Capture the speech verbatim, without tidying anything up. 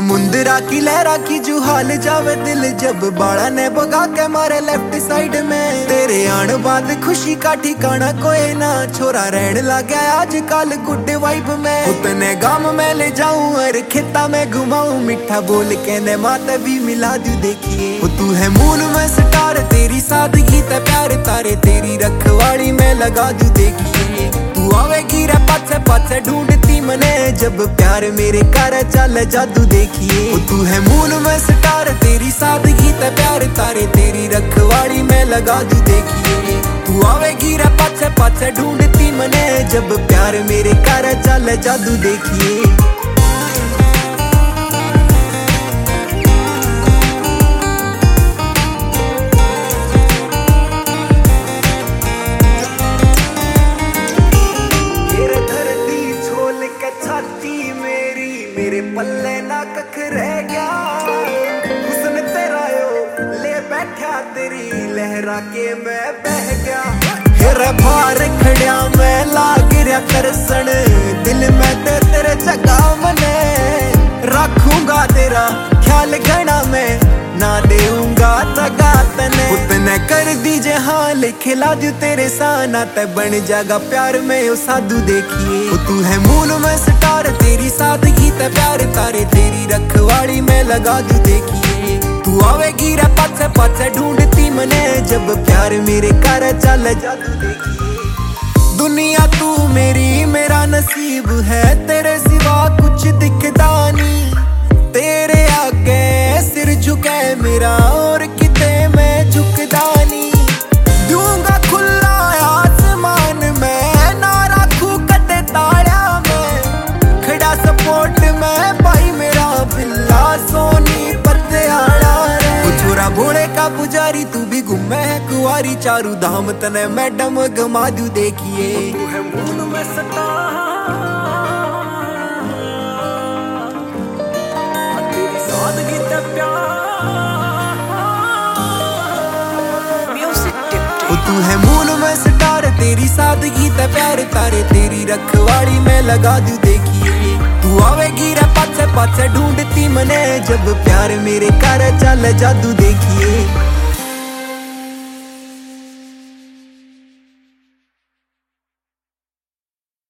समुंदरा की लहरा की जुहाल जावे दिल जब बाड़ा ने बगा के मारे लेफ्ट साइड में। तेरे आने बाद खुशी का ठिकाना कोई ना, छोरा रहन लग गया आजकल गुड वाइब में। उतने गांव में ले जाऊं और खेता में घुमाऊं, मीठा बोल के ने माता भी मिला दू देखिए। तू है मून में स्टार, तेरी सादगी ते प्यार तारे, तेरी रखवाड़ी में लगा दू देखिए। तू आवेगी रे पाछे पाछे ढूंढती मने, जब प्यार मेरे कर चल जादू देखिए। तू है मून में स्टार, तेरी सादगी ते प्यार तारे, तेरी रखवाड़ी में लगा दू देखिए। तू आवेगी रे पाछे पाछे ढूंढती मने, जब प्यार मेरे कर चल जादू देखिए। मेरे पल्ले ना कख रह गया, हुस्न तेरा यो ले बैठा, तेरी लहरा के मैं बह गया। हेरे भार खड़िया मैं लाग रहा तरसन, दिल में ते तेरे जगह मने, रखूंगा तेरा ख्याल घना में, ना देऊंगा तगा तने। उतने कर दीजे हाँ लिखला दू तेरे साना, ते बन जागा प्यार में ओ साधु देखिए। तू है मून में स्टार, तेरी सादगी ते प्यार तारे, तेरी रखवाड़ी में लगा दू देखिए। तू आवेगी रे पाछे पाछे ढूंढती मने, जब प्यार मेरे कर चल जादू देखिए। दुनिया तू मेरी मेरा नसीब है, तेरे सिवा कुछ दिखता नहीं, तेरे आगे सिर झुके मेरा और किते मैं झुकदा नहीं। दूंगा खुला आसमान में, ना रखू कदे ताड़ा में, खड़ा सपोर्ट में भाई मेरा बिल्ला सोनी पतियाला रे। छोरा भोले का पुजारी तू भी घूमे है कुआरी, चारू धाम तने मैडम घुमा दू देखिए। तू है मून में सता तू है मून में स्टार, तेरी सादगी ते प्यार तारे, तेरी रखवाड़ी में लगा दू देखिए। तू आवेगी रे पाछे पाछे ढूंढती मने, जब प्यार मेरे कर चल जादू देखिए।